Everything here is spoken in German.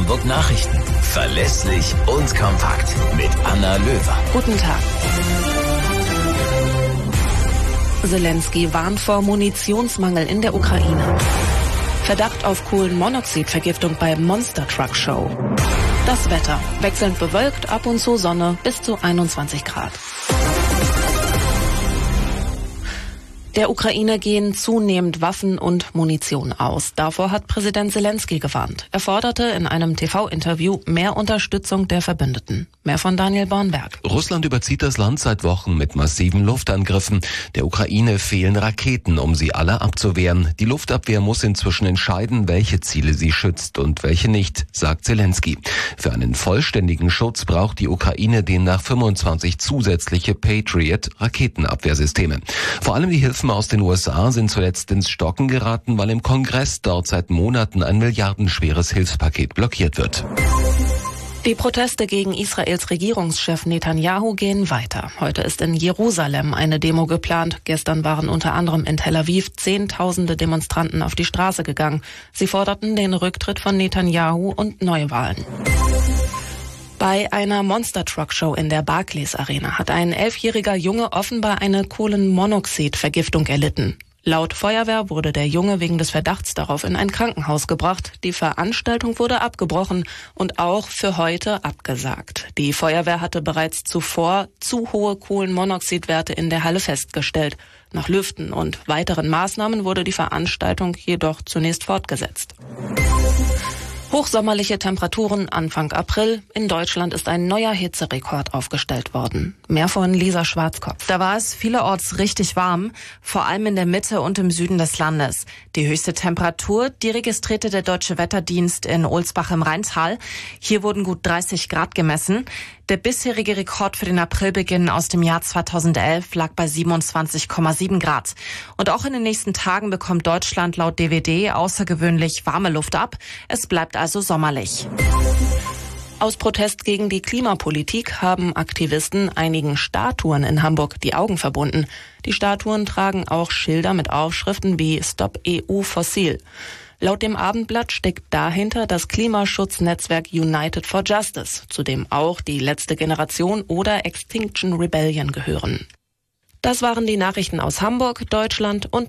Hamburg Nachrichten. Verlässlich und kompakt mit Anna Löwer. Guten Tag. Zelensky warnt vor Munitionsmangel in der Ukraine. Verdacht auf Kohlenmonoxidvergiftung bei Monster Truck Show. Das Wetter. Wechselnd bewölkt, ab und zu Sonne, bis zu 21 Grad. Der Ukraine gehen zunehmend Waffen und Munition aus. Davor hat Präsident Zelensky gewarnt. Er forderte in einem TV-Interview mehr Unterstützung der Verbündeten. Mehr von Daniel Bornberg. Russland überzieht das Land seit Wochen mit massiven Luftangriffen. Der Ukraine fehlen Raketen, um sie alle abzuwehren. Die Luftabwehr muss inzwischen entscheiden, welche Ziele sie schützt und welche nicht, sagt Zelensky. Für einen vollständigen Schutz braucht die Ukraine demnach 25 zusätzliche Patriot-Raketenabwehrsysteme. Vor allem die Hilfen aus den USA sind zuletzt ins Stocken geraten, weil im Kongress dort seit Monaten ein milliardenschweres Hilfspaket blockiert wird. Die Proteste gegen Israels Regierungschef Netanyahu gehen weiter. Heute ist in Jerusalem eine Demo geplant. Gestern waren unter anderem in Tel Aviv Zehntausende Demonstranten auf die Straße gegangen. Sie forderten den Rücktritt von Netanyahu und Neuwahlen. Bei einer Monster Truck Show in der Barclays Arena hat ein 11-jähriger Junge offenbar eine Kohlenmonoxidvergiftung erlitten. Laut Feuerwehr wurde der Junge wegen des Verdachts darauf in ein Krankenhaus gebracht. Die Veranstaltung wurde abgebrochen und auch für heute abgesagt. Die Feuerwehr hatte bereits zuvor zu hohe Kohlenmonoxidwerte in der Halle festgestellt. Nach Lüften und weiteren Maßnahmen wurde die Veranstaltung jedoch zunächst fortgesetzt. Hochsommerliche Temperaturen Anfang April. In Deutschland ist ein neuer Hitzerekord aufgestellt worden. Mehr von Lisa Schwarzkopf. Da war es vielerorts richtig warm, vor allem in der Mitte und im Süden des Landes. Die höchste Temperatur, die registrierte der Deutsche Wetterdienst in Ohlsbach im Rheintal. Hier wurden gut 30 Grad gemessen. Der bisherige Rekord für den Aprilbeginn aus dem Jahr 2011 lag bei 27,7 Grad. Und auch in den nächsten Tagen bekommt Deutschland laut DWD außergewöhnlich warme Luft ab. Es bleibt also sommerlich. Aus Protest gegen die Klimapolitik haben Aktivisten einigen Statuen in Hamburg die Augen verbunden. Die Statuen tragen auch Schilder mit Aufschriften wie Stop EU Fossil. Laut dem Abendblatt steckt dahinter das Klimaschutznetzwerk United for Justice, zu dem auch die Letzte Generation oder Extinction Rebellion gehören. Das waren die Nachrichten aus Hamburg, Deutschland und